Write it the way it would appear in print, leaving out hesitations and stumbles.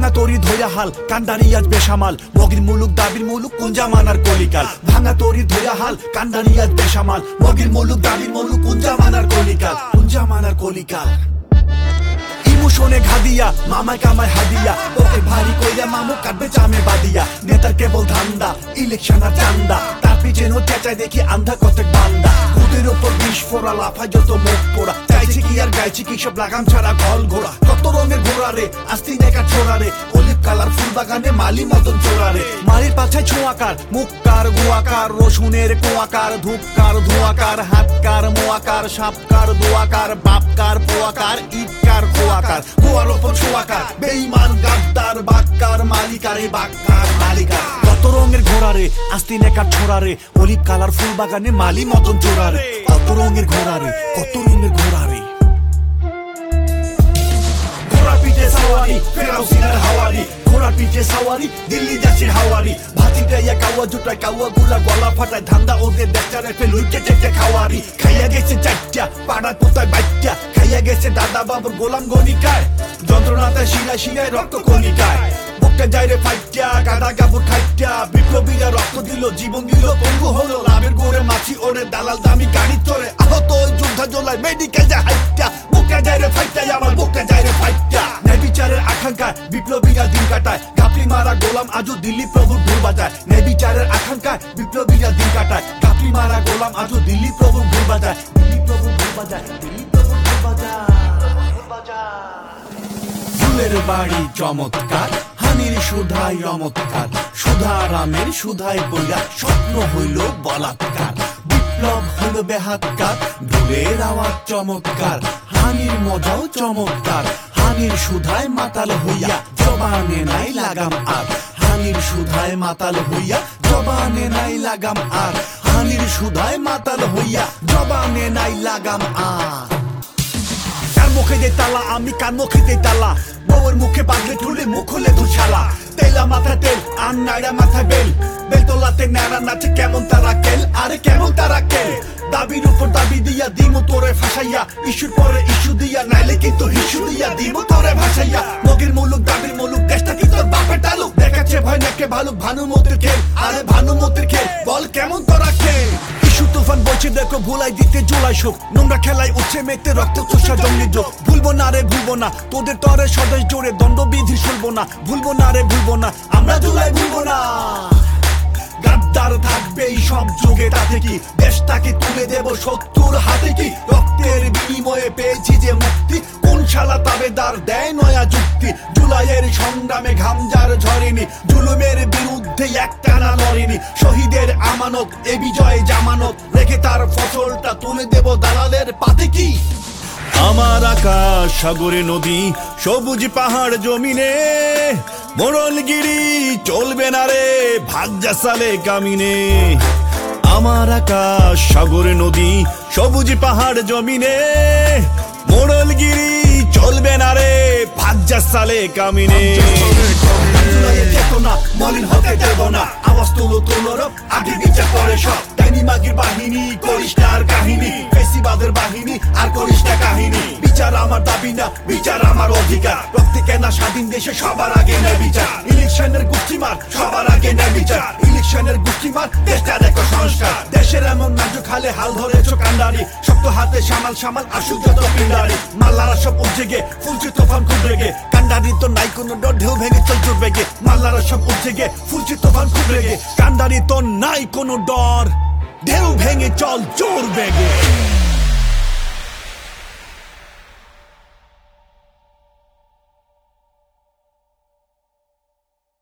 ভাঙা তরি ধইরা হাল কান্ডারি আজ বেসামাল মগির মুলুক দাবির মুলুক কুঞ্জা মানার কলিকাল ভাঙা তরি ধইরা হাল কান্ডারি আজ বেসামাল মগির মুলুক দাবির মুলুক কুঞ্জা মানার কলিকাল ইমোশনে ঘাদিয়া মামায় কামায় হাদিয়া ওকে ভারী কইরা মামু কাটবে চামে বাদিয়া নেতার কেবল ধান্দা ইলেকশন আর চান্দা তার পিছনে চেঁচায় দেখি আন্ধা কত বান্দা খুদের ওপর বিষ ফোড়া লাফায় যত মুখ পোড়া চাইছে কি আর গাইছে কি সব লাগাম ছাড়া ঘল ঘোড়া কত রঙের ঘোড়া রে আস্তি দেখা ছোড়া রে অলিভ কালার ফুল বাগানে মালি মতন চোরা রে মালির পাছায় ছোঁয়াকার মুখকার গুয়াকার রসুনের কোয়াকার ধূপকার ধোয়াকার হাতকার মোয়াকার সাপকার দোয়াকার বাপকার পোয়াকার ইটকার খোয়াকার গোয়ার ওপর ছোয়াকার বেঈমান গাদ্দার বাক্কার মালিকার এই বাক্কার মালিকার কত রঙের ঘোড়া রে আস্তি নেকার ছোড়া রে অলিভ কালার ফুল বাগানে মালি মতন চোরা রে কত রঙের ঘোড়া রে ঘোড়ার পিঠে সাওয়ারি ফেরাও সিনার হাওয়ারি ঘোড়ার পিঠে সাওয়ারি দিল্লি যাচ্ছির হাওয়ারি ভাতিটা ইয়া কাওয়া জুটায় কাওয়া গুলা গলা ফাটায় ধান্দা ওদের দেখা রেখে লুইটে চেটে খাওয়ারি খাইয়া গেছে চারটা পাড়ার পোতায় বাচ্চা খাইয়া গেছে দাদা বাবুর গোলাম গণিকায় যন্ত্রণাতে শিলায় শিলায় রক্ত কণিকায় বুকটা যাইরে ফাইটা গাদা গাবুর খাইটা বিপ্লবীরা রক্ত দিল জীবন দিল পঙ্গু হলো লাভের গোড়ে মাছি ওরে দালাল দামি গাড়ি চড়ে আহত ওই যোদ্ধা জোলায় মেডিকেল যা হাইটা বুকটা যাইরে ফাইটা আমার বুকটা যাইরে ফাইটা ন্যায় বিচারের আকাঙ্ক্ষায় বিপ্লবীরা দিন কাটায় ঘাপলি মারা গোলাম আজও দিল্লি প্রভুর ঢোল বাজায় ন্যায় বিচারের আকাঙ্ক্ষায় বিপ্লবীরা দিন কাটায় ঘাপলি মারা গোলাম আজও দিল্লি প্রভুর ঢোল বাজায় ফুলের বাড়ি চমৎকার হানির সুধাই চমৎকার সুধারামের সুধাই বইয়া স্বপ্ন হইল বলাৎকার বিপ্লব হইল বেহাতকার ঢোলের আওয়াজ চমৎকার হানির মজাও চমৎকার হানির সুধায় মাতাল হইয়া জবানে নাই লাগাম আর হানির সুধায় মাতাল হইয়া জবানে নাই লাগাম আর হানির সুধায় মাতাল হইয়া জবানে নাই লাগাম আর কার মুখে দে তালা আমি কার মুখে দে তালা বউয়ের মুখে বাঁধলে ঠুলে মুখ হলে দুশালা তেলা মাথা তেল আর নাইরা মাথা বেল বেলতলাতে নাড়া নাচে কেমন তারা কেল আরে কেমন তারা কেল দাবির উপর দাবি দিয়া দিমু তোরে ফাঁসাইয়া ইস্যুর পরে ইস্যু দিয়া নাইলে কিন্তু হিস্যু দিয়া দিমু তোরে ভাসাইয়া মগের মুলুক দাবির মুলুক দেশটা কি তোর বাপের তালুক দেখাচ্ছে ভয় নাকে ভালুক ভানুমতির খেল আরে ভানুমতির খেল বল কেমন তোরা খেল ইস্যু তুফান বইছে দেখো ভুলাই দিতে জুলাই শোক নোংরা খেলায় উঠছে মেতে রক্ত চোষা জঙ্গলি যোগ ভুলবো না রে ভুলবো না তোদের তরে স্বদেশ জোরে দণ্ডবিধি শুনবো না ভুলবো না রে ভুলবো না আমরা জুলাই ভুলবো না গাদ্দার থাকবে এই সব যুগে তাতে কি দেশটাকে তুলে দেব শত্রুর হাতে কি রক্তের বিনিময়ে পেয়েছি যে মুক্তি কোন শালা তাবেদার দেয় নয়া যুক্তি জুলাইয়ের সংগ্রামে ঘামজার ঝরেনি জুলুমের বিরুদ্ধে একটানা লড়েনি শহীদের আমানত এ বিজয়ে জামানত রেখে তার ফসলটা তুলে দেব দালালের পাতে কি আমার আকাশ সাগরে নদী সবুজ পাহাড় জমিনে মোড়লগিরি চলবে না রে ভাগ্যা সালে কামিনে আমার আকাশ সাগরে নদী সবুজ পাহাড় জমিনে মোড়লগিরি চলবে না রে ভাগ্যা সালে কামিনে চেতনা মলিন হতে দেব না আওয়াজ তুলো তুলোর আগে বিচার করে সব ডাইনি মাগির বাহিনী করিস না আর কাহিনী ফেসিবাদের বাহিনী আর করিস না কাহিনী বিচার আমার দাবি না বিচার আমার অধিকার রক্তে কেনা স্বাধীন দেশে সবার আগে নেয় বিচার ইলেকশনের গুষ্টিমার সবার আগে নেয় বিচার ইলেকশনের গুষ্টিমার দেশটা দেখো সংস্কার দেশের এমন নাজুক হালে হাল ধরেছ কান্ডারি শক্ত হাতে সামাল সামাল আসুক যত পিন্ডারি মাল্লারা সব উঠে গে ফুলছে তোফান খুব রেগে কান্ডারি তো নাই কোনো ডর ঢেউ ভেঙে চল চুর বেগে মাল্লারা সব উঠে গে ফুলছে তোফান খুব রেগে কান্ডারি তো নাই কোনো ডর ঢেউ ভেঙে চল জোর বেগে